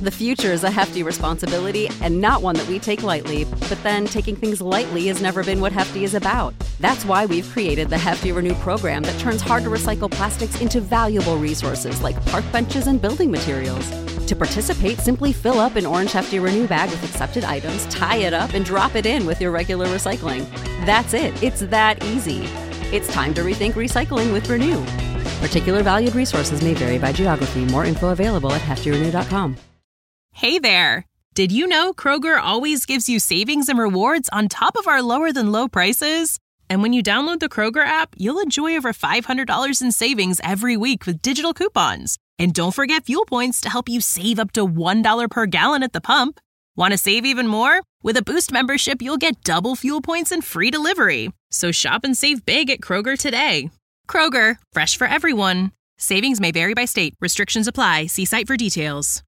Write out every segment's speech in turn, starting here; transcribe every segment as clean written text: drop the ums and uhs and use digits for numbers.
The future is a hefty responsibility and not one that we take lightly. But then taking things lightly has never been what Hefty is about. That's why we've created the Hefty Renew program that turns hard-to-recycle plastics into valuable resources like park benches and building materials. To participate, simply fill up an orange Hefty Renew bag with accepted items, tie it up, and drop it in with your regular recycling. That's it. It's that easy. It's time to rethink recycling with Renew. Particular valued resources may vary by geography. More info available at heftyrenew.com. Hey there! Did you know Kroger always gives you savings and rewards on top of our lower-than-low prices? And when you download the Kroger app, you'll enjoy over $500 in savings every week with digital coupons. And don't forget fuel points to help you save up to $1 per gallon at the pump. Want to save even more? With a Boost membership, you'll get double fuel points and free delivery. So shop and save big at Kroger today. Kroger, fresh for everyone. Savings may vary by state. Restrictions apply. See site for details.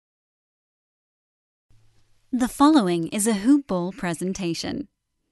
The following is a Hoop Ball presentation.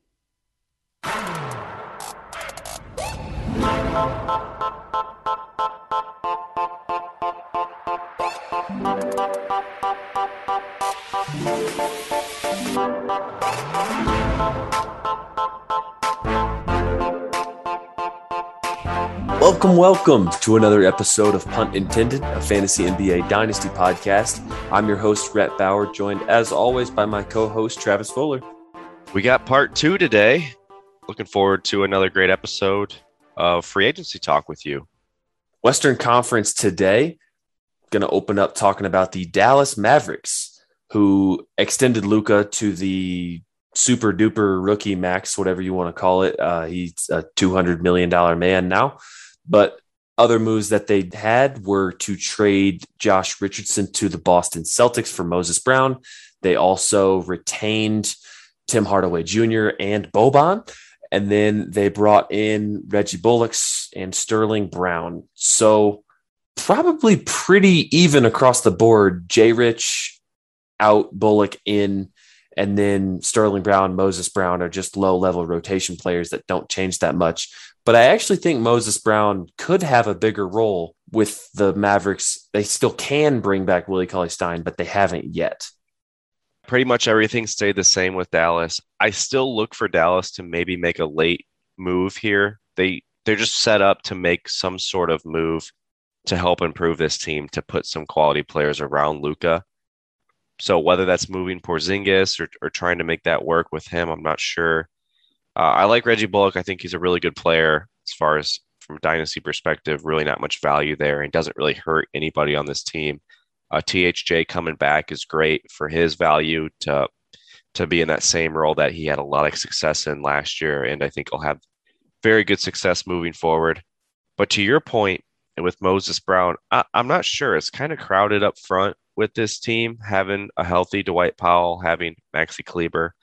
Welcome to another episode of Punt Intended, a fantasy NBA dynasty podcast. I'm your host, Rhett Bauer, joined as always by my co-host, Travis Fuller. We got part 2 today. Looking forward to another great episode of free agency talk with you. Western Conference today, going to open up talking about the Dallas Mavericks, who extended Luka to the super duper rookie max, whatever you want to call it. He's a $200 million man now. But other moves that they had were to trade Josh Richardson to the Boston Celtics for Moses Brown. They also retained Tim Hardaway Jr. and Boban. And then they brought in Reggie Bullock and Sterling Brown. So probably pretty even across the board. J-Rich out, Bullock in, and then Sterling Brown, Moses Brown are just low-level rotation players that don't change that much. But I actually think Moses Brown could have a bigger role with the Mavericks. They still can bring back Willie Cauley-Stein, but they haven't yet. Pretty much everything stayed the same with Dallas. I still look for Dallas to maybe make a late move here. They're just set up to make some sort of move to help improve this team, to put some quality players around Luka. So whether that's moving Porzingis or trying to make that work with him, I'm not sure. I like Reggie Bullock. I think he's a really good player as far as from a dynasty perspective, really not much value there and doesn't really hurt anybody on this team. THJ coming back is great for his value to be in that same role that he had a lot of success in last year. And I think he'll have very good success moving forward. But to your point, and with Moses Brown, I'm not sure. It's kind of crowded up front with this team, having a healthy Dwight Powell, having Maxi Kleber.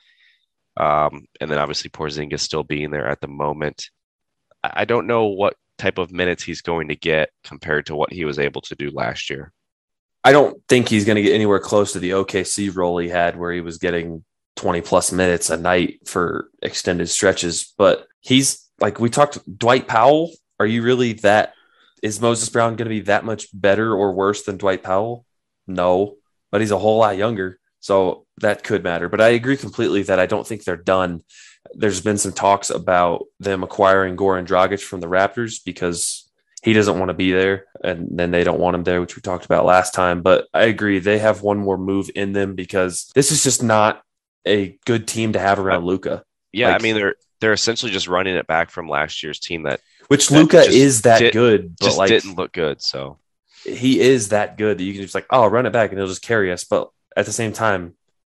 And then obviously Porzingis still being there at the moment. I don't know what type of minutes he's going to get compared to what he was able to do last year. I don't think he's going to get anywhere close to the OKC role he had where he was getting 20 plus minutes a night for extended stretches. But he's like, we talked Dwight Powell. Are you really that? Is Moses Brown going to be that much better or worse than Dwight Powell? No, but he's a whole lot younger. So that could matter. But I agree completely that I don't think they're done. There's been some talks about them acquiring Goran Dragic from the Raptors because he doesn't want to be there. And then they don't want him there, which we talked about last time. But I agree. They have one more move in them because this is just not a good team to have around Luka. Yeah, I mean, they're essentially just running it back from last year's team which Luka is that good, but just didn't look good. So he is that good that you can just run it back and he'll just carry us. But at the same time,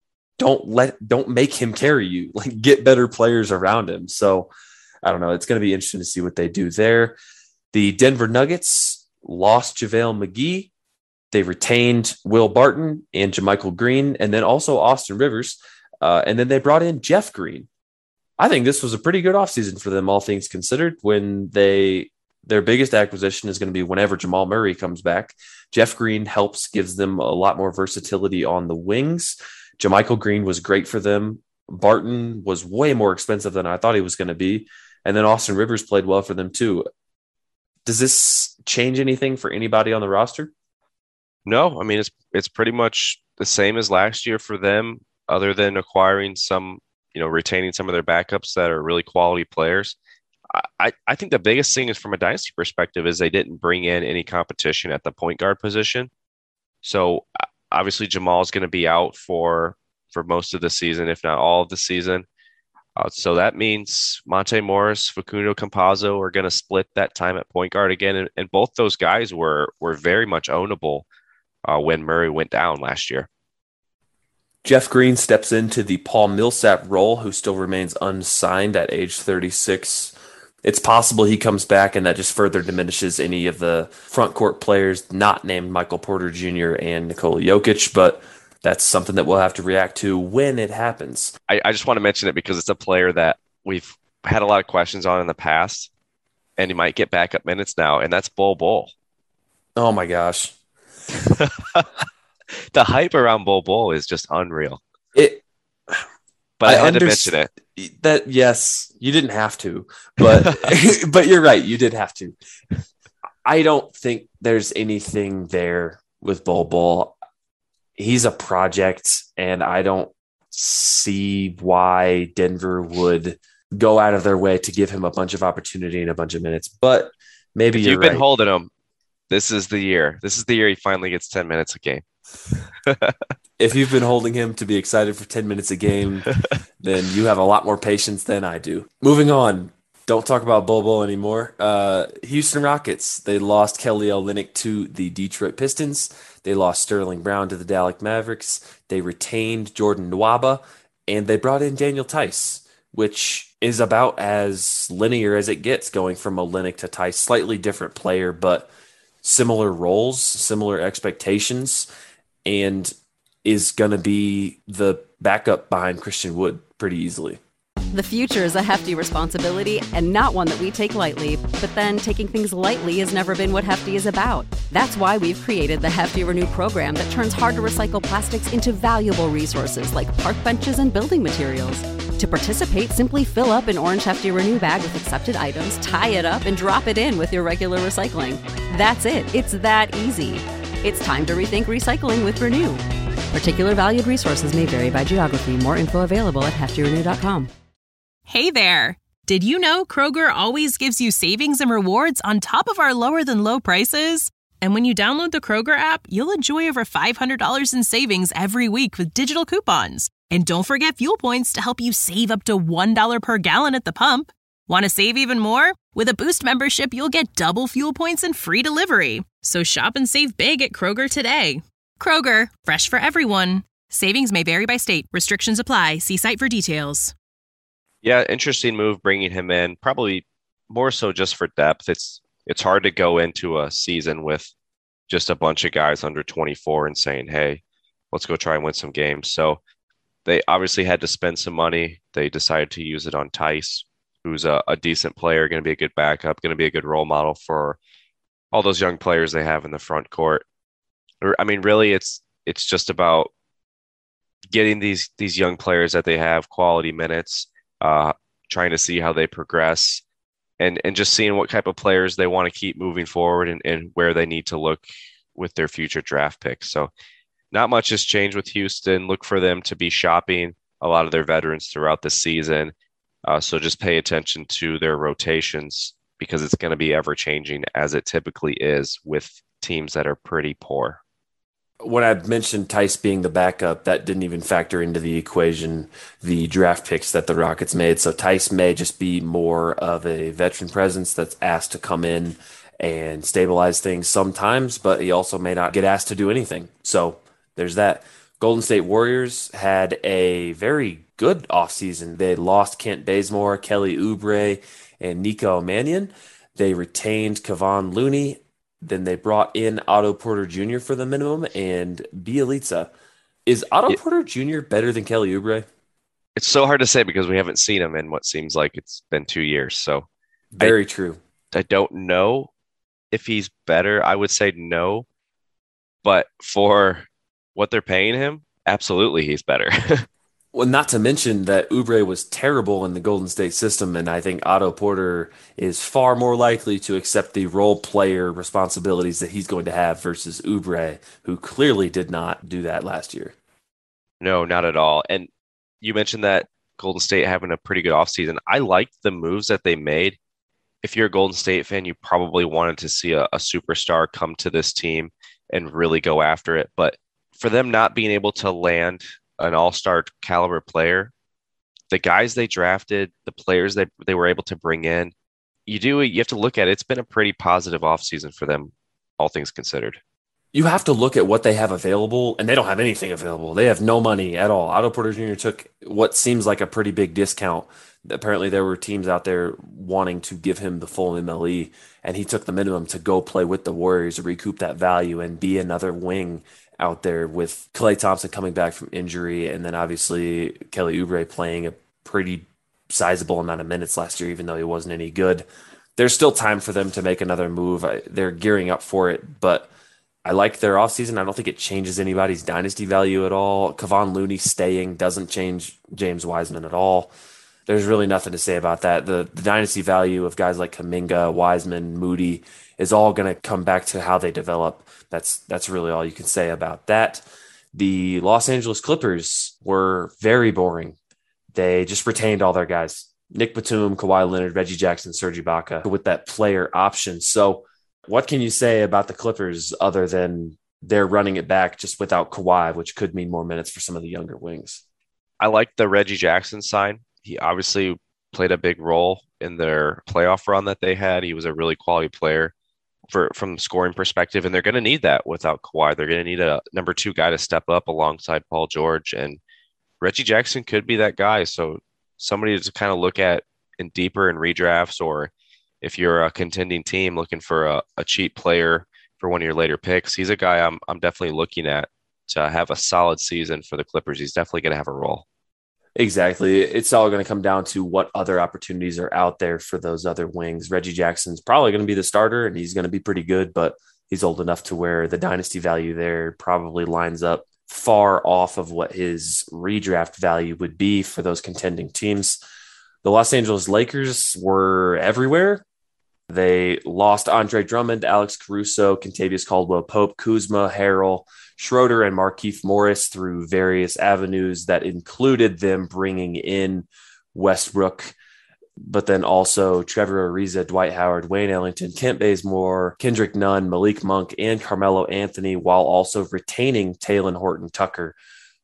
don't make him carry you. Get better players around him. So I don't know. It's going to be interesting to see what they do there. The Denver Nuggets lost JaVale McGee. They retained Will Barton and JaMychal Green, and then also Austin Rivers. And then they brought in Jeff Green. I think this was a pretty good offseason for them, all things considered, when their biggest acquisition is going to be whenever Jamal Murray comes back. Jeff Green gives them a lot more versatility on the wings. JaMychal Green was great for them. Barton was way more expensive than I thought he was going to be. And then Austin Rivers played well for them too. Does this change anything for anybody on the roster? No, I mean, it's pretty much the same as last year for them, other than acquiring some, retaining some of their backups that are really quality players. I think the biggest thing is from a dynasty perspective is they didn't bring in any competition at the point guard position. So obviously Jamal's going to be out for most of the season, if not all of the season. So that means Monte Morris, Facundo Campazzo are going to split that time at point guard again. And both those guys were very much ownable when Murray went down last year. Jeff Green steps into the Paul Millsap role, who still remains unsigned at age 36. It's possible he comes back and that just further diminishes any of the front court players not named Michael Porter Jr. and Nikola Jokic, but that's something that we'll have to react to when it happens. I just want to mention it because it's a player that we've had a lot of questions on in the past, and he might get backup minutes now, and that's Bol Bol. Oh my gosh. The hype around Bol Bol is just unreal. But I had to mention it. That yes, you didn't have to, but but you're right, you did have to. I don't think there's anything there with Bol Bol. He's a project, and I don't see why Denver would go out of their way to give him a bunch of opportunity and a bunch of minutes. But maybe if you've been holding him, this is the year. This is the year he finally gets 10 minutes a game. If you've been holding him to be excited for 10 minutes a game, then you have a lot more patience than I do. Moving on. Don't talk about Bol Bol anymore. Houston Rockets, they lost Kelly Olynyk to the Detroit Pistons. They lost Sterling Brown to the Dallas Mavericks. They retained Jordan Nwaba, and they brought in Daniel Tice, which is about as linear as it gets going from Olynyk to Tice. Slightly different player, but similar roles, similar expectations, and is going to be the backup behind Christian Wood pretty easily. The future is a hefty responsibility and not one that we take lightly, but then taking things lightly has never been what Hefty is about. That's why we've created the Hefty Renew program that turns hard-to-recycle plastics into valuable resources like park benches and building materials. To participate, simply fill up an orange Hefty Renew bag with accepted items, tie it up, and drop it in with your regular recycling. That's it. It's that easy. It's time to rethink recycling with Renew. Particular valued resources may vary by geography. More info available at heftyrenew.com. Hey there! Did you know Kroger always gives you savings and rewards on top of our lower than low prices? And when you download the Kroger app, you'll enjoy over $500 in savings every week with digital coupons. And don't forget fuel points to help you save up to $1 per gallon at the pump. Want to save even more? With a Boost membership, you'll get double fuel points and free delivery. So shop and save big at Kroger today. Kroger, fresh for everyone. Savings may vary by state. Restrictions apply. See site for details. Yeah, interesting move bringing him in. Probably more so just for depth. It's hard to go into a season with just a bunch of guys under 24 and saying, hey, let's go try and win some games. So they obviously had to spend some money. They decided to use it on Tice, who's a decent player, going to be a good backup, going to be a good role model for all those young players they have in the front court. I mean, really, it's just about getting these young players that they have quality minutes, trying to see how they progress, and just seeing what type of players they want to keep moving forward and where they need to look with their future draft picks. So not much has changed with Houston. Look for them to be shopping a lot of their veterans throughout the season. So just pay attention to their rotations because it's going to be ever changing as it typically is with teams that are pretty poor. When I mentioned Tice being the backup, that didn't even factor into the equation the draft picks that the Rockets made. So Tice may just be more of a veteran presence that's asked to come in and stabilize things sometimes, but he also may not get asked to do anything. So there's that. Golden State Warriors had a very good offseason. They lost Kent Bazemore, Kelly Oubre, and Nico Mannion. They retained Kevon Looney. Then they brought in Otto Porter Jr. for the minimum and Bielitsa. Is Otto Porter Jr. better than Kelly Oubre? It's so hard to say because we haven't seen him in what seems like it's been 2 years. So very true. I don't know if he's better. I would say no. But for what they're paying him, absolutely he's better. Well, not to mention that Oubre was terrible in the Golden State system, and I think Otto Porter is far more likely to accept the role player responsibilities that he's going to have versus Oubre, who clearly did not do that last year. No, not at all. And you mentioned that Golden State having a pretty good offseason. I liked the moves that they made. If you're a Golden State fan, you probably wanted to see a superstar come to this team and really go after it. But for them not being able to land an all-star caliber player, the guys they drafted, the players that they were able to bring in, you have to look at it. It's been a pretty positive offseason for them, all things considered. You have to look at what they have available, and they don't have anything available. They have no money at all. Otto Porter Jr. took what seems like a pretty big discount. Apparently, there were teams out there wanting to give him the full MLE, and he took the minimum to go play with the Warriors to recoup that value and be another wing out there with Klay Thompson coming back from injury, and then obviously Kelly Oubre playing a pretty sizable amount of minutes last year, even though he wasn't any good. There's still time for them to make another move. They're gearing up for it, but I like their offseason. I don't think it changes anybody's dynasty value at all. Kevon Looney staying doesn't change James Wiseman at all. There's really nothing to say about that. The dynasty value of guys like Kuminga, Wiseman, Moody is all going to come back to how they develop. That's really all you can say about that. The Los Angeles Clippers were very boring. They just retained all their guys. Nick Batum, Kawhi Leonard, Reggie Jackson, Serge Ibaka with that player option. So what can you say about the Clippers other than they're running it back just without Kawhi, which could mean more minutes for some of the younger wings? I like the Reggie Jackson sign. He obviously played a big role in their playoff run that they had. He was a really quality player from the scoring perspective, and they're going to need that without Kawhi. They're going to need a number 2 guy to step up alongside Paul George, and Reggie Jackson could be that guy. So somebody to kind of look at in deeper in redrafts, or if you're a contending team looking for a cheap player for one of your later picks, he's a guy I'm definitely looking at to have a solid season for the Clippers. He's definitely going to have a role. Exactly. It's all going to come down to what other opportunities are out there for those other wings. Reggie Jackson's probably going to be the starter, and he's going to be pretty good, but he's old enough to where the dynasty value there probably lines up far off of what his redraft value would be for those contending teams. The Los Angeles Lakers were everywhere. They lost Andre Drummond, Alex Caruso, Kentavious Caldwell-Pope, Kuzma, Harrell, Schroeder, and Markieff Morris through various avenues that included them bringing in Westbrook, but then also Trevor Ariza, Dwight Howard, Wayne Ellington, Kent Bazemore, Kendrick Nunn, Malik Monk, and Carmelo Anthony, while also retaining Talen Horton-Tucker.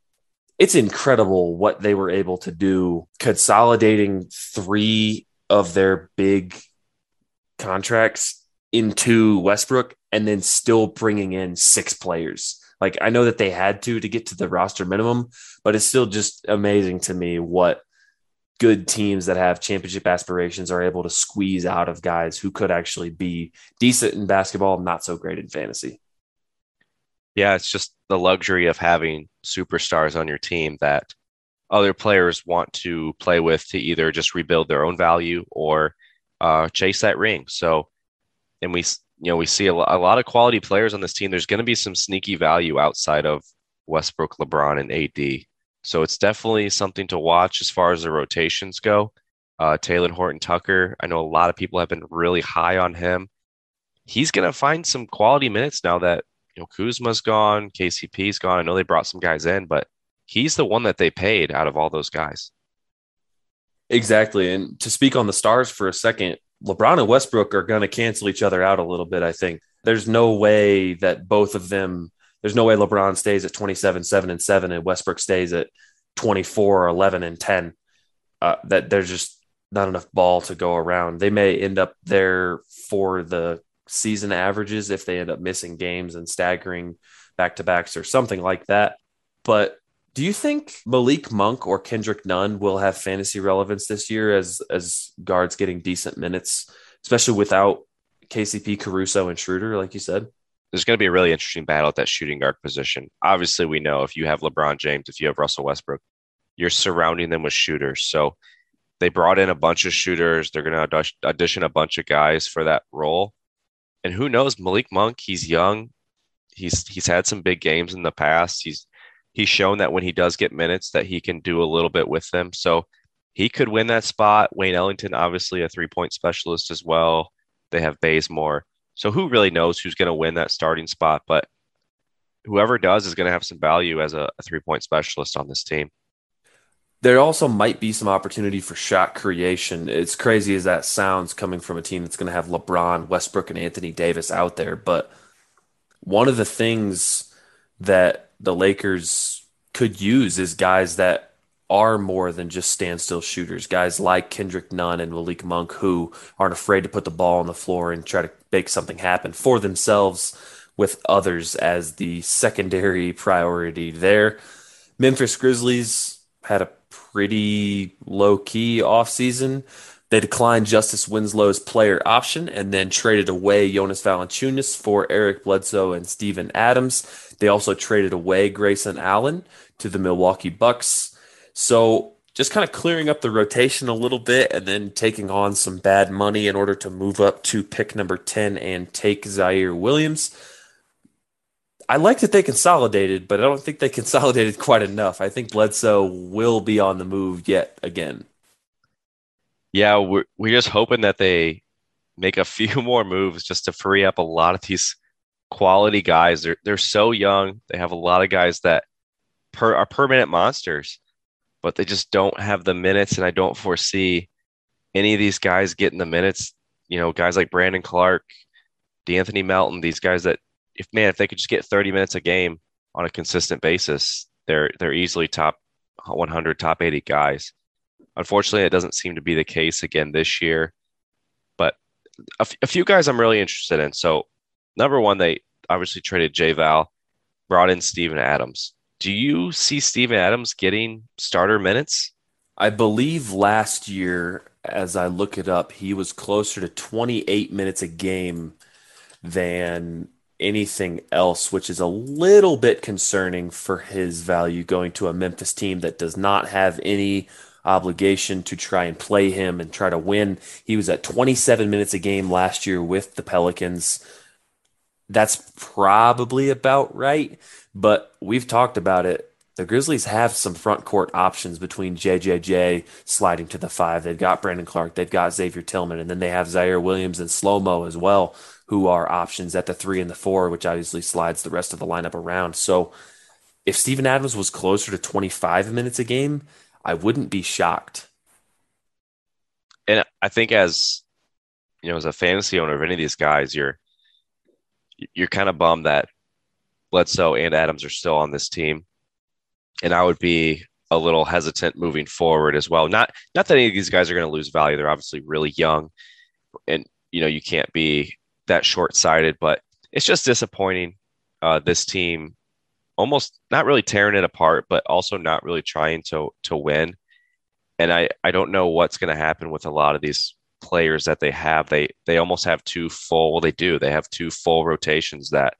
It's incredible what they were able to do, consolidating 3 of their big contracts into Westbrook and then still bringing in 6 players. Like, I know that they had to get to the roster minimum, but it's still just amazing to me what good teams that have championship aspirations are able to squeeze out of guys who could actually be decent in basketball, not so great in fantasy. Yeah, it's just the luxury of having superstars on your team that other players want to play with to either just rebuild their own value or chase that ring. So, and we see a lot of quality players on this team. There's going to be some sneaky value outside of Westbrook, LeBron, and AD. So it's definitely something to watch as far as the rotations go. Talen Horton-Tucker, I know a lot of people have been really high on him. He's going to find some quality minutes now that Kuzma's gone, KCP's gone. I know they brought some guys in, but he's the one that they paid out of all those guys. Exactly. And to speak on the stars for a second, LeBron and Westbrook are going to cancel each other out a little bit, I think. There's no way that both of them, there's no way LeBron stays at 27, 7, and 7, and Westbrook stays at 24, 11, and 10. That there's just not enough ball to go around. They may end up there for the season averages if they end up missing games and staggering back-to-backs or something like that. But do you think Malik Monk or Kendrick Nunn will have fantasy relevance this year as guards getting decent minutes, especially without KCP, Caruso, and Schroeder, like you said? There's going to be a really interesting battle at that shooting guard position. Obviously, we know if you have LeBron James, if you have Russell Westbrook, you're surrounding them with shooters. So they brought in a bunch of shooters. They're going to audition a bunch of guys for that role. And who knows, Malik Monk, he's young. He's had some big games in the past. He's he's shown that when he does get minutes that he can do a little bit with them. So he could win that spot. Wayne Ellington, obviously a 3-point specialist as well. They have Bazemore. So who really knows who's going to win that starting spot? But whoever does is going to have some value as a 3-point specialist on this team. There also might be some opportunity for shot creation. It's crazy as that sounds coming from a team that's going to have LeBron, Westbrook, and Anthony Davis out there. But one of the things that the Lakers could use is guys that are more than just standstill shooters. Guys like Kendrick Nunn and Malik Monk who aren't afraid to put the ball on the floor and try to make something happen for themselves with others as the secondary priority there. Memphis Grizzlies had a pretty low-key offseason. They declined Justice Winslow's player option and then traded away Jonas Valanciunas for Eric Bledsoe and Steven Adams. They also traded away Grayson Allen to the Milwaukee Bucks. So just kind of clearing up the rotation a little bit and then taking on some bad money in order to move up to pick number 10 and take Zaire Williams. I like that they consolidated, but I don't think they consolidated quite enough. I think Bledsoe will be on the move yet again. Yeah, we're just hoping that they make a few more moves just to free up a lot of these quality guys. They're so young. They have a lot of guys that are permanent monsters, but they just don't have the minutes, and I don't foresee any of these guys getting the minutes. You know, guys like Brandon Clark, DeAnthony Melton, these guys that if they could just get 30 minutes a game on a consistent basis, they're easily top 100, top 80 guys. Unfortunately, it doesn't seem to be the case again this year. But a few guys I'm really interested in. So, number one, they obviously traded J-Val, brought in Steven Adams. Do you see Steven Adams getting starter minutes? I believe last year, as I look it up, he was closer to 28 minutes a game than anything else, which is a little bit concerning for his value going to a Memphis team that does not have any obligation to try and play him and try to win. He was at 27 minutes a game last year with the Pelicans. That's probably about right, but we've talked about it. The Grizzlies have some front court options between JJJ sliding to the 5. They've got Brandon Clark, they've got Xavier Tillman, and then they have Zaire Williams and Slow-Mo as well, who are options at the 3 and the 4, which obviously slides the rest of the lineup around. So if Steven Adams was closer to 25 minutes a game, I wouldn't be shocked. And I think as a fantasy owner of any of these guys, you're kind of bummed that Bledsoe and Adams are still on this team. And I would be a little hesitant moving forward as well. Not that any of these guys are going to lose value. They're obviously really young, and you can't be that short-sighted. But it's just disappointing. This team almost not really tearing it apart, but also not really trying to win. And I don't know what's going to happen with a lot of these players that they have. They almost have two full. Well, they do. They have two full rotations that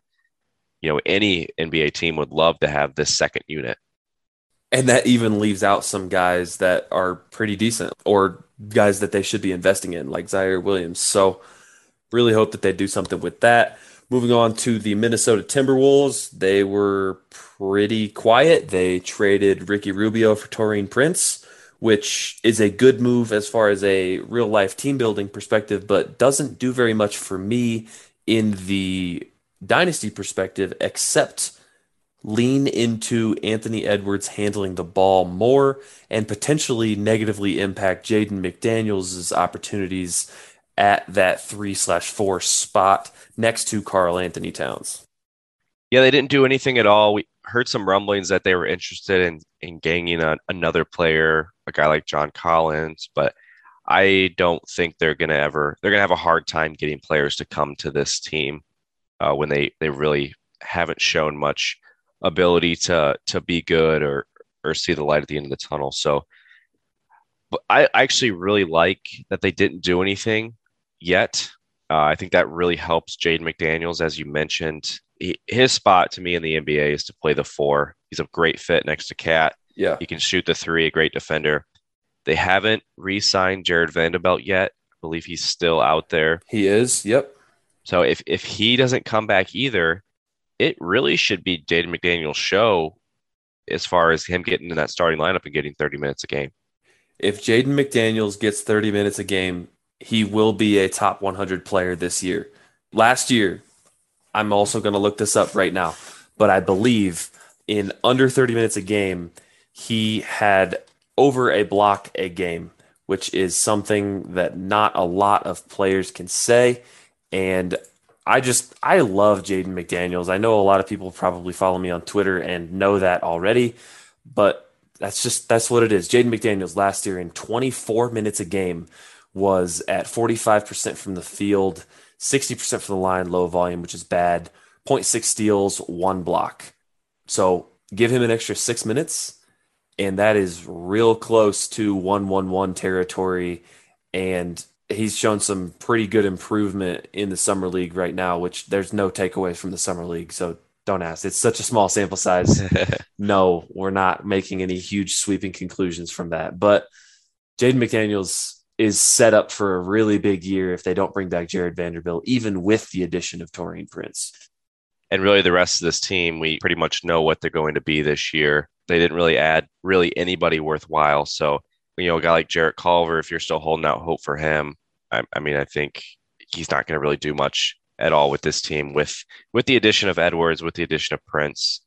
any NBA team would love to have this second unit. And that even leaves out some guys that are pretty decent or guys that they should be investing in, like Zaire Williams. So really hope that they do something with that. Moving on to the Minnesota Timberwolves, they were pretty quiet. They traded Ricky Rubio for Taurean Prince, which is a good move as far as a real-life team-building perspective, but doesn't do very much for me in the dynasty perspective, except lean into Anthony Edwards handling the ball more and potentially negatively impact Jaden McDaniels' opportunities at that 3/4 spot next to Karl Anthony Towns. Yeah, they didn't do anything at all. We heard some rumblings that they were interested in gaining another player, a guy like John Collins, but I don't think they're going to have a hard time getting players to come to this team when they really haven't shown much ability to be good or see the light at the end of the tunnel. So but I actually really like that they didn't do anything yet. I think that really helps Jaden McDaniels, as you mentioned. His spot to me in the NBA is to play the 4. He's a great fit next to Cat. Yeah, he can shoot the 3, a great defender. They haven't re-signed Jared Vanderbilt yet. I believe he's still out there. He is, yep. So if he doesn't come back either, it really should be Jaden McDaniels' show as far as him getting in that starting lineup and getting 30 minutes a game. If Jaden McDaniels gets 30 minutes a game, he will be a top 100 player this year. Last year, I'm also going to look this up right now, but I believe in under 30 minutes a game, he had over a block a game, which is something that not a lot of players can say. And I love Jaden McDaniels. I know a lot of people probably follow me on Twitter and know that already, but that's what it is. Jaden McDaniels last year in 24 minutes a game was at 45% from the field, 60% from the line, low volume, which is bad, zero point 0.6 steals, 1 block. So give him an extra 6 minutes, and that is real close to 1-1-1 territory. And he's shown some pretty good improvement in the summer league right now, which there's no takeaways from the summer league. So don't ask. It's such a small sample size. No, we're not making any huge sweeping conclusions from that. But Jaden McDaniels is set up for a really big year if they don't bring back Jared Vanderbilt, even with the addition of Taurean Prince. And really the rest of this team, we pretty much know what they're going to be this year. They didn't really add really anybody worthwhile. So, a guy like Jarrett Culver, if you're still holding out hope for him, I think he's not going to really do much at all with this team. With the addition of Edwards, with the addition of Prince,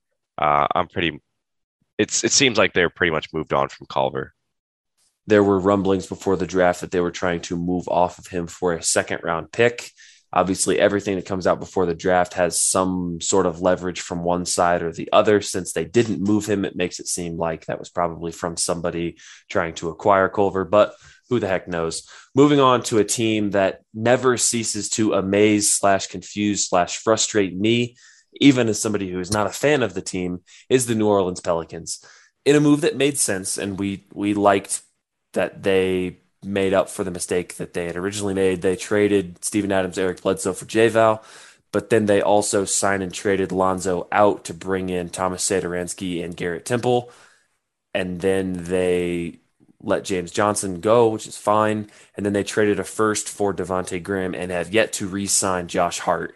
it seems like they're pretty much moved on from Culver. There were rumblings before the draft that they were trying to move off of him for a second-round pick. Obviously, everything that comes out before the draft has some sort of leverage from one side or the other. Since they didn't move him, it makes it seem like that was probably from somebody trying to acquire Culver, but who the heck knows? Moving on to a team that never ceases to amaze / confuse / frustrate me, even as somebody who is not a fan of the team, is the New Orleans Pelicans. In a move that made sense, and we liked that they made up for the mistake that they had originally made. They traded Steven Adams, Eric Bledsoe for J-Val, but then they also signed and traded Lonzo out to bring in Thomas Satoransky and Garrett Temple, and then they let James Johnson go, which is fine, and then they traded a first for Devontae Graham and have yet to re-sign Josh Hart.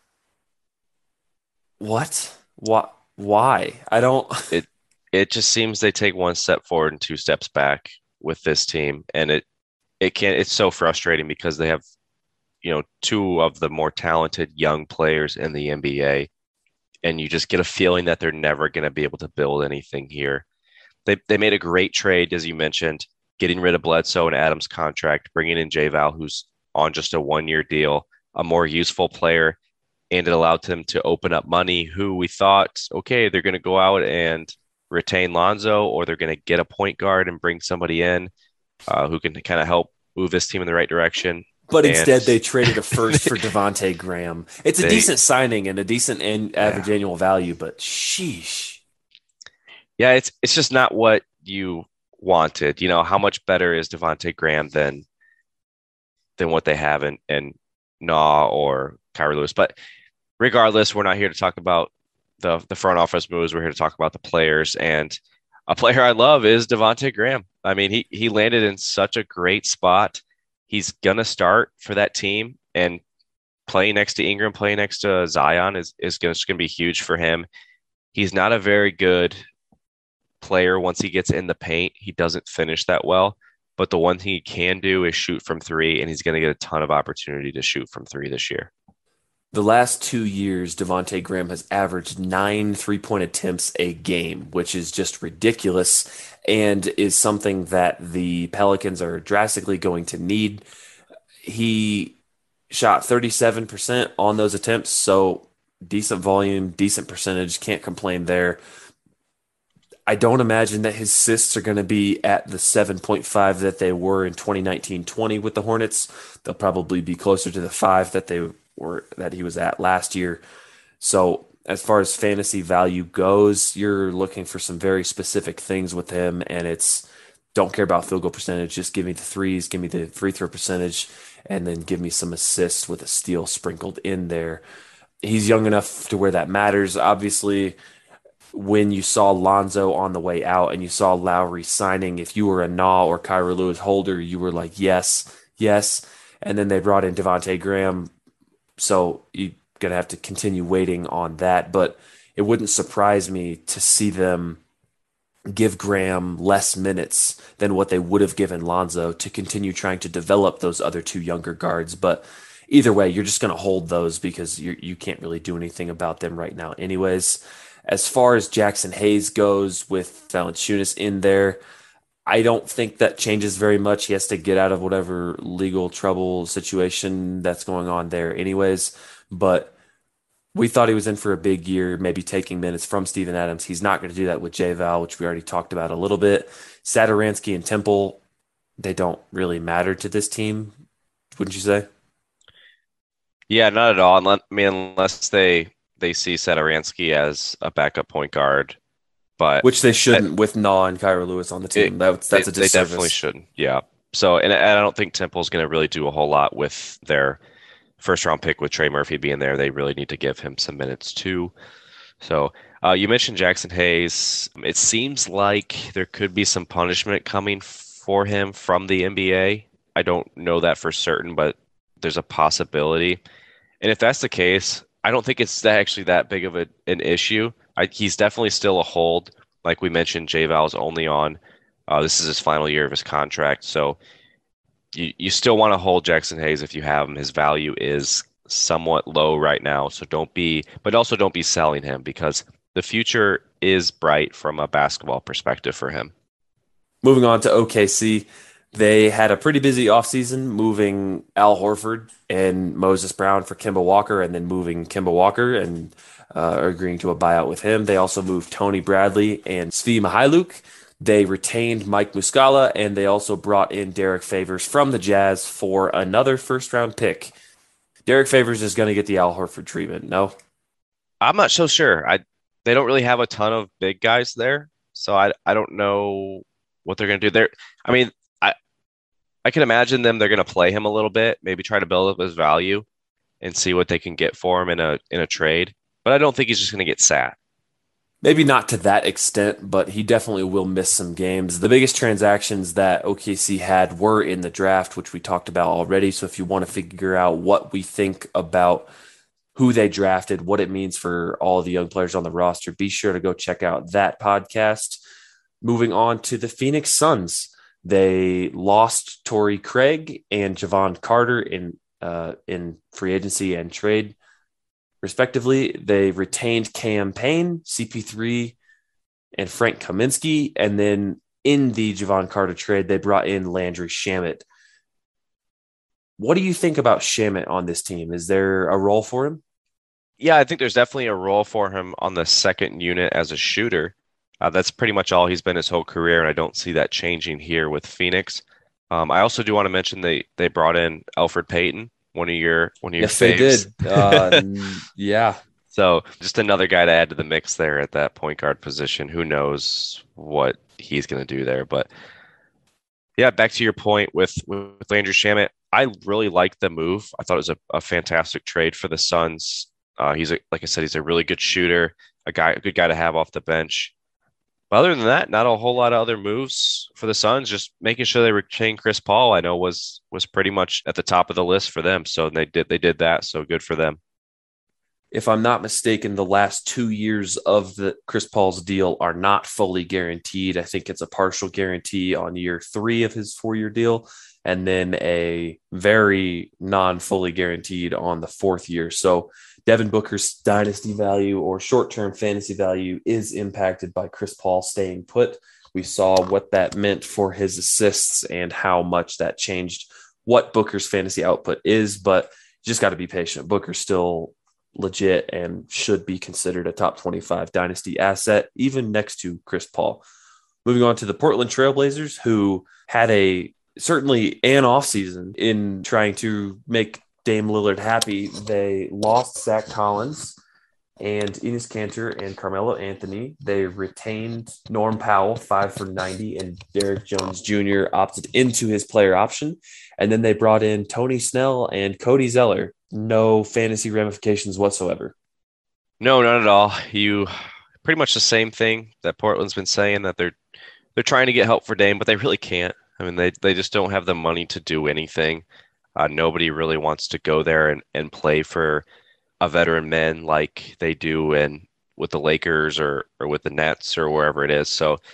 What? Why? I don't... It just seems they take one step forward and 2 steps back with this team, and it's so frustrating because they have 2 of the more talented young players in the NBA, and you just get a feeling that they're never going to be able to build anything here. They made a great trade, as you mentioned, getting rid of Bledsoe and Adams' contract, bringing in J-Val, who's on just a 1-year deal, a more useful player, and it allowed them to open up money who we thought, okay, they're going to go out and retain Lonzo, or they're going to get a point guard and bring somebody in who can kind of help move this team in the right direction. But instead, they traded a first for Devontae Graham. It's a decent signing and a decent average annual value, but sheesh. Yeah, it's just not what you wanted. How much better is Devontae Graham than what they have in Nah or Kyrie Lewis? But regardless, we're not here to talk about the front office moves. We're here to talk about the players, and a player I love is Devontae Graham. I mean, he landed in such a great spot. He's gonna start for that team, and playing next to Ingram, playing next to Zion is just gonna be huge for him. He's not a very good player once he gets in the paint. He doesn't finish that well, but the one thing he can do is shoot from 3, and he's going to get a ton of opportunity to shoot from 3 this year. The last 2 years, Devontae Graham has averaged 9 3-point attempts a game, which is just ridiculous and is something that the Pelicans are drastically going to need. He shot 37% on those attempts, so decent volume, decent percentage, can't complain there. I don't imagine that his assists are going to be at the 7.5 that they were in 2019-20 with the Hornets. They'll probably be closer to the 5 that he was at last year. So as far as fantasy value goes, you're looking for some very specific things with him, and it's don't care about field goal percentage. Just give me the threes, give me the free throw percentage, and then give me some assists with a steal sprinkled in there. He's young enough to where that matters. Obviously, when you saw Lonzo on the way out and you saw Lowry signing, if you were a Nah or Kyrie Lewis holder, you were like, yes. And then they brought in Devontae Graham. So you're going to have to continue waiting on that. But it wouldn't surprise me to see them give Graham less minutes than what they would have given Lonzo to continue trying to develop those other two younger guards. But either way, you're just going to hold those because you can't really do anything about them right now, anyways. As far as Jackson Hayes goes with Valanciunas in there, I don't think that changes very much. He has to get out of whatever legal trouble situation that's going on there, anyways. But we thought he was in for a big year, maybe taking minutes from Steven Adams. He's not going to do that with J-Val, which we already talked about a little bit. Satoransky and Temple, they don't really matter to this team, wouldn't you say? Yeah, not at all. Unless they see Satoransky as a backup point guard, but Which they shouldn't with Naw and Kyra Lewis on the team. That's a disservice. they definitely shouldn't. Yeah. So, and I don't think Temple's going to really do a whole lot with their first round pick with Trey Murphy being there. They really need to give him some minutes too. So, you mentioned Jackson Hayes. It seems like there could be some punishment coming for him from the NBA. I don't know that for certain, but there's a possibility. And if that's the case, I don't think it's actually that big of an issue. He's definitely still a hold. Like we mentioned, J-Val's only on. This is his final year of his contract. So you still want to hold Jackson Hayes if you have him. His value is somewhat low right now. So but also don't be selling him because the future is bright from a basketball perspective for him. Moving on to OKC, they had a pretty busy offseason moving Al Horford and Moses Brown for Kemba Walker and then moving Kemba Walker and agreeing to a buyout with him. They also moved Tony Bradley and Svi Mykhailiuk. They retained Mike Muscala, and they also brought in Derek Favors from the Jazz for another first-round pick. Derek Favors is going to get the Al Horford treatment, no? I'm not so sure. They don't really have a ton of big guys there, so I don't know what they're going to do there. I mean, I can imagine they're going to play him a little bit, maybe try to build up his value and see what they can get for him in a trade. But I don't think he's just going to get sat. Maybe not to that extent, but he definitely will miss some games. The biggest transactions that OKC had were in the draft, which we talked about already. So if you want to figure out what we think about who they drafted, what it means for all of the young players on the roster, be sure to go check out that podcast. Moving on to the Phoenix Suns. They lost Torrey Craig and Javon Carter in free agency and trade, respectively. They retained Cam Payne, CP3, and Frank Kaminsky. And then in the Javon Carter trade, they brought in Landry Shamet. What do you think about Shamet on this team? Is there a role for him? Yeah, I think there's definitely a role for him on the second unit as a shooter. That's pretty much all he's been his whole career, and I don't see that changing here with Phoenix. I also do want to mention they brought in Elfrid Payton, one of your yes, faves. They did. Yeah. So just another guy to add to the mix there at that point guard position. Who knows what he's going to do there? But yeah, back to your point with Landry Shamet, I really liked the move. I thought it was a fantastic trade for the Suns. Like I said, he's a really good shooter, a good guy to have off the bench. But other than that, not a whole lot of other moves for the Suns. Just making sure they retain Chris Paul, I know was pretty much at the top of the list for them. So they did that. So good for them. If I'm not mistaken, the last 2 years of the Chris Paul's deal are not fully guaranteed. I think it's a partial guarantee on year 3 of his 4-year deal, and then a very non-fully guaranteed on the 4th year. So Devin Booker's dynasty value or short-term fantasy value is impacted by Chris Paul staying put. We saw what that meant for his assists and how much that changed what Booker's fantasy output is, but you just got to be patient. Booker's still legit and should be considered a top 25 dynasty asset, even next to Chris Paul. Moving on to the Portland Trailblazers, who had certainly an offseason in trying to make Dame Lillard happy. They lost Zach Collins and Enes Kanter and Carmelo Anthony. They retained Norm Powell, 5 for $90, and Derrick Jones Jr. opted into his player option. And then they brought in Tony Snell and Cody Zeller. No fantasy ramifications whatsoever. No, not at all. You pretty much the same thing that Portland's been saying, that they're trying to get help for Dame, but they really can't. I mean, they just don't have the money to do anything. Nobody really wants to go there and play for a veteran man like they do with the Lakers or with the Nets or wherever it is. So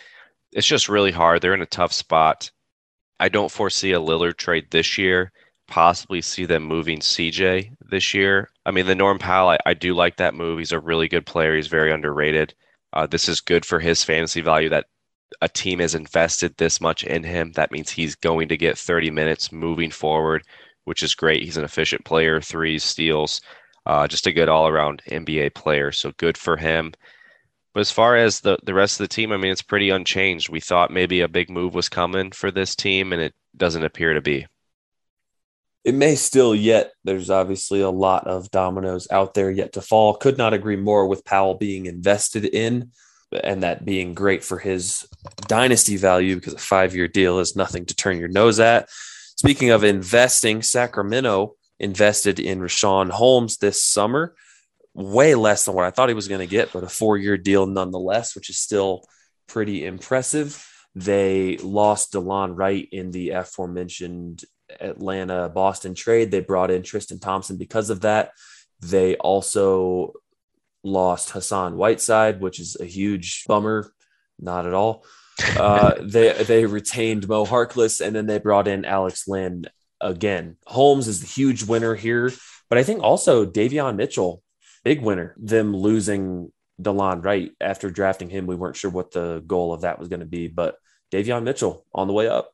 it's just really hard. They're in a tough spot. I don't foresee a Lillard trade this year. Possibly see them moving CJ this year. I mean, the Norm Powell, I do like that move. He's a really good player. He's very underrated. This is good for his fantasy value that a team has invested this much in him. That means he's going to get 30 minutes moving forward, which is great. He's an efficient player, threes, steals, just a good all-around NBA player. So good for him. But as far as the rest of the team, I mean, it's pretty unchanged. We thought maybe a big move was coming for this team, and it doesn't appear to be. It may still yet. There's obviously a lot of dominoes out there yet to fall. Could not agree more with Powell being invested in and that being great for his dynasty value because a 5-year deal is nothing to turn your nose at. Speaking of investing, Sacramento invested in Richaun Holmes this summer. Way less than what I thought he was going to get, but a 4-year deal nonetheless, which is still pretty impressive. They lost DeLon Wright in the aforementioned Atlanta-Boston trade. They brought in Tristan Thompson because of that. They also lost Hassan Whiteside, which is a huge bummer. Not at all. They retained Mo Harkless, and then they brought in Alex Len again. Holmes is the huge winner here, but I think also Davion Mitchell, big winner. Them losing DeLon Wright after drafting him, we weren't sure what the goal of that was going to be, but Davion Mitchell on the way up.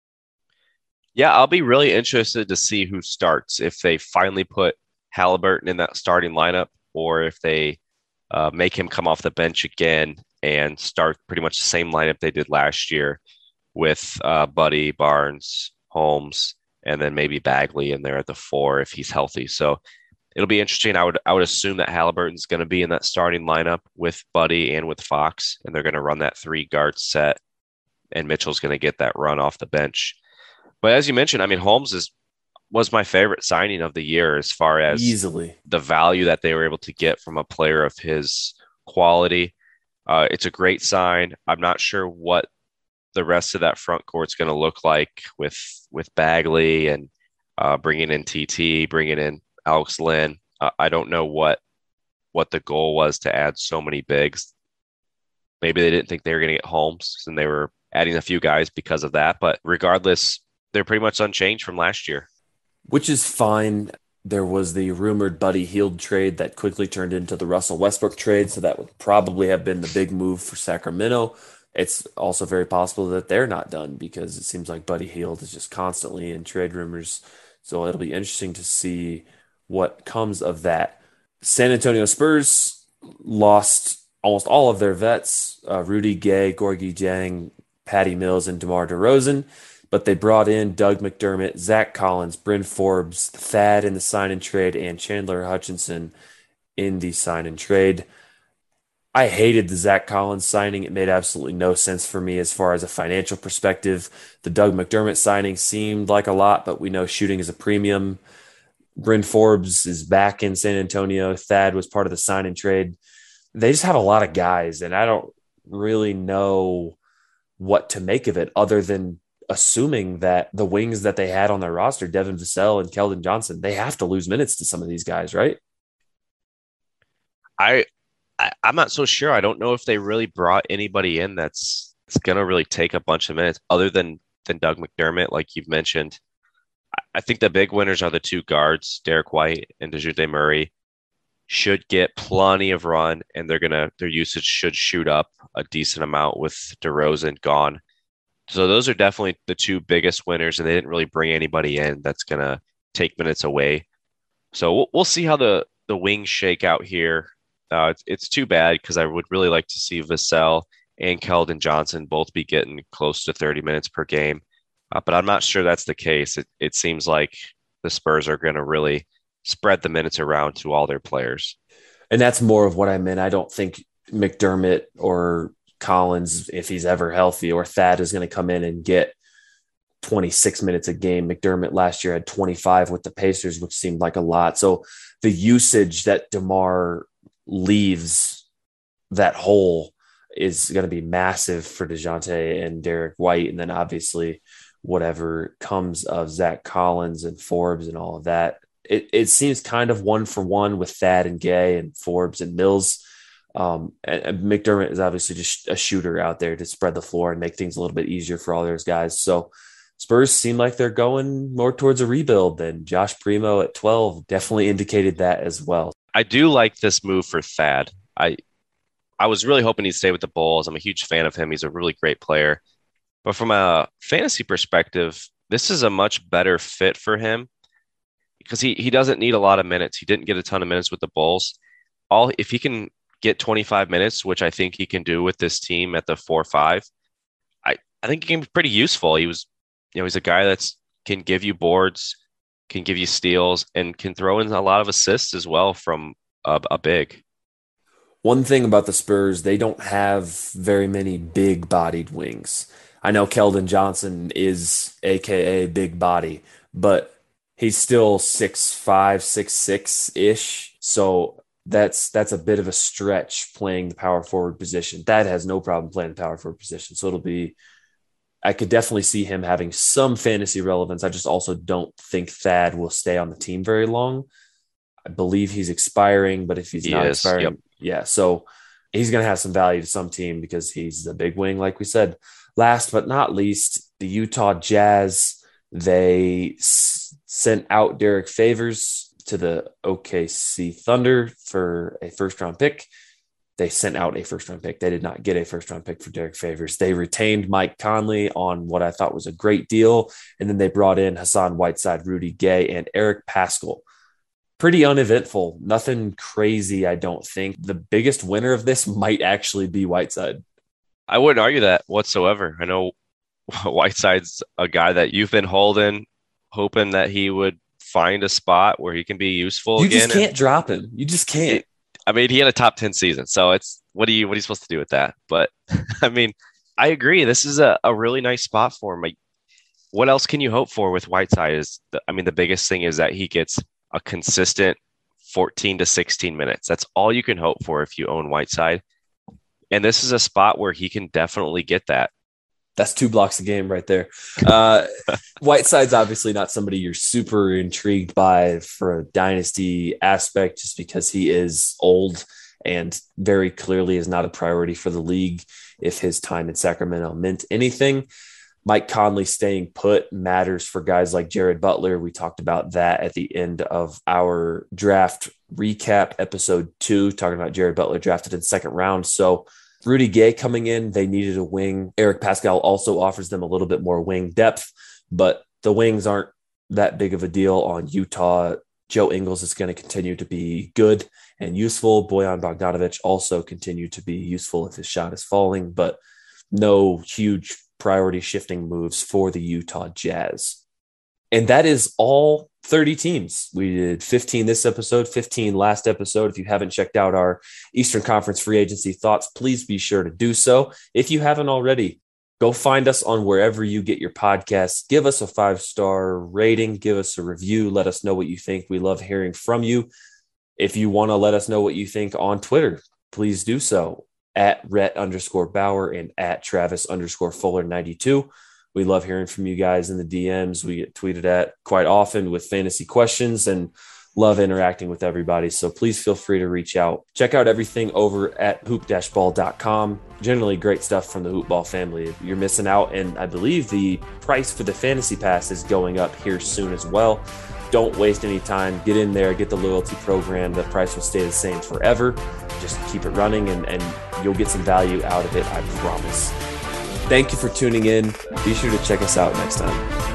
Yeah, I'll be really interested to see who starts, if they finally put Halliburton in that starting lineup or if they make him come off the bench again and start pretty much the same lineup they did last year with Buddy, Barnes, Holmes, and then maybe Bagley in there at the 4 if he's healthy. So it'll be interesting. I would assume that Halliburton's going to be in that starting lineup with Buddy and with Fox, and they're going to run that 3-guard set, and Mitchell's going to get that run off the bench. But as you mentioned, I mean, Holmes was my favorite signing of the year as far as easily the value that they were able to get from a player of his quality. It's a great sign. I'm not sure what the rest of that front court's going to look like with Bagley and bringing in TT, bringing in Alex Len. I don't know what the goal was to add so many bigs. Maybe they didn't think they were going to get Holmes, and they were adding a few guys because of that. But regardless, they're pretty much unchanged from last year. Which is fine. There was the rumored Buddy Hield trade that quickly turned into the Russell Westbrook trade, so that would probably have been the big move for Sacramento. It's also very possible that they're not done because it seems like Buddy Hield is just constantly in trade rumors. So it'll be interesting to see what comes of that. San Antonio Spurs lost almost all of their vets, Rudy Gay, Gorgie Dieng, Patty Mills, and DeMar DeRozan. But they brought in Doug McDermott, Zach Collins, Bryn Forbes, Thad in the sign-and-trade, and Chandler Hutchinson in the sign-and-trade. I hated the Zach Collins signing. It made absolutely no sense for me as far as a financial perspective. The Doug McDermott signing seemed like a lot, but we know shooting is a premium. Bryn Forbes is back in San Antonio. Thad was part of the sign-and-trade. They just have a lot of guys, and I don't really know what to make of it other than assuming that the wings that they had on their roster, Devin Vassell and Keldon Johnson, they have to lose minutes to some of these guys, right? I'm not so sure. I don't know if they really brought anybody in that's going to really take a bunch of minutes other than Doug McDermott, like you've mentioned. I think the big winners are the 2 guards, Derek White and DeJounte Murray, should get plenty of run, and their usage should shoot up a decent amount with DeRozan gone. So those are definitely the 2 biggest winners, and they didn't really bring anybody in that's going to take minutes away. So we'll see how the wings shake out here. It's too bad because I would really like to see Vassell and Keldon Johnson both be getting close to 30 minutes per game. But I'm not sure that's the case. It seems like the Spurs are going to really spread the minutes around to all their players. And that's more of what I meant. I don't think McDermott or Collins, if he's ever healthy, or Thad is going to come in and get 26 minutes a game. McDermott last year had 25 with the Pacers, which seemed like a lot. So the usage that DeMar leaves that hole is going to be massive for DeJounte and Derek White. And then obviously whatever comes of Zach Collins and Forbes and all of that. It seems kind of 1-for-1 with Thad and Gay and Forbes and Mills. And McDermott is obviously just a shooter out there to spread the floor and make things a little bit easier for all those guys. So Spurs seem like they're going more towards a rebuild than Josh Primo at 12 definitely indicated that as well. I do like this move for Thad. I was really hoping he'd stay with the Bulls. I'm a huge fan of him. He's a really great player. But from a fantasy perspective, this is a much better fit for him because he doesn't need a lot of minutes. He didn't get a ton of minutes with the Bulls. If he can get 25 minutes, which I think he can do with this team at the 4-5, I think he can be pretty useful. He's a guy that can give you boards, can give you steals, and can throw in a lot of assists as well from a big. One thing about the Spurs, they don't have very many big-bodied wings. I know Keldon Johnson is AKA big body, but he's still 6'5", 6'6"-ish. So that's a bit of a stretch playing the power forward position. Thad has no problem playing the power forward position. So I could definitely see him having some fantasy relevance. I just also don't think Thad will stay on the team very long. I believe he's expiring, but if he's not expiring, yep. Yeah. So he's going to have some value to some team because he's the big wing, like we said. Last but not least, the Utah Jazz, they sent out Derek Favors to the OKC Thunder for a first-round pick. They sent out a first-round pick. They did not get a first-round pick for Derek Favors. They retained Mike Conley on what I thought was a great deal, and then they brought in Hassan Whiteside, Rudy Gay, and Eric Paschall. Pretty uneventful. Nothing crazy, I don't think. The biggest winner of this might actually be Whiteside. I wouldn't argue that whatsoever. I know Whiteside's a guy that you've been hoping that he would find a spot where he can be useful again. You just can't drop him. You just can't. I mean, he had a top 10 season, so it's what are you supposed to do with that? But I mean, I agree. This is a really nice spot for him. What else can you hope for with Whiteside? The biggest thing is that he gets a consistent 14 to 16 minutes. That's all you can hope for if you own Whiteside. And this is a spot where he can definitely get that. That's 2 blocks a game right there. Whiteside's obviously not somebody you're super intrigued by for a dynasty aspect, just because he is old and very clearly is not a priority for the league if his time in Sacramento meant anything. Mike Conley staying put matters for guys like Jared Butler. We talked about that at the end of our draft recap, episode 2, talking about Jared Butler drafted in the second round. So Rudy Gay coming in, they needed a wing. Eric Paschall also offers them a little bit more wing depth, but the wings aren't that big of a deal on Utah. Joe Ingles is going to continue to be good and useful. Bojan Bogdanovic also continue to be useful if his shot is falling, but no huge priority shifting moves for the Utah Jazz. And that is all 30 teams. We did 15 this episode, 15 last episode. If you haven't checked out our Eastern Conference free agency thoughts, please be sure to do so. If you haven't already, go find us on wherever you get your podcasts. Give us a 5-star rating. Give us a review. Let us know what you think. We love hearing from you. If you want to let us know what you think on Twitter, please do so at Rhett_Bauer and at Travis_Fuller92. We love hearing from you guys in the DMs. We get tweeted at quite often with fantasy questions and love interacting with everybody. So please feel free to reach out. Check out everything over at hoop-ball.com. Generally great stuff from the Hoop Ball family. You're missing out, and I believe the price for the fantasy pass is going up here soon as well. Don't waste any time. Get in there, get the loyalty program. The price will stay the same forever. Just keep it running and you'll get some value out of it, I promise. Thank you for tuning in. Be sure to check us out next time.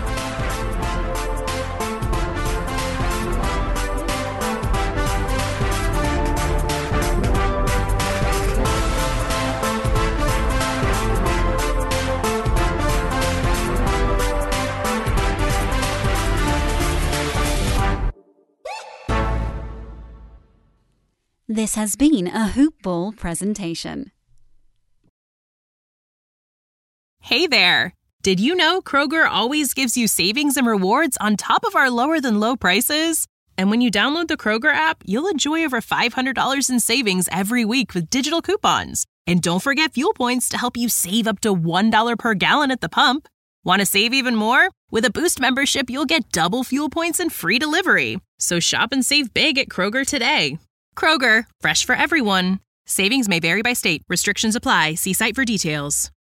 This has been a Hoop Ball presentation. Hey there! Did you know Kroger always gives you savings and rewards on top of our lower-than-low prices? And when you download the Kroger app, you'll enjoy over $500 in savings every week with digital coupons. And don't forget fuel points to help you save up to $1 per gallon at the pump. Want to save even more? With a Boost membership, you'll get double fuel points and free delivery. So shop and save big at Kroger today. Kroger, fresh for everyone. Savings may vary by state. Restrictions apply. See site for details.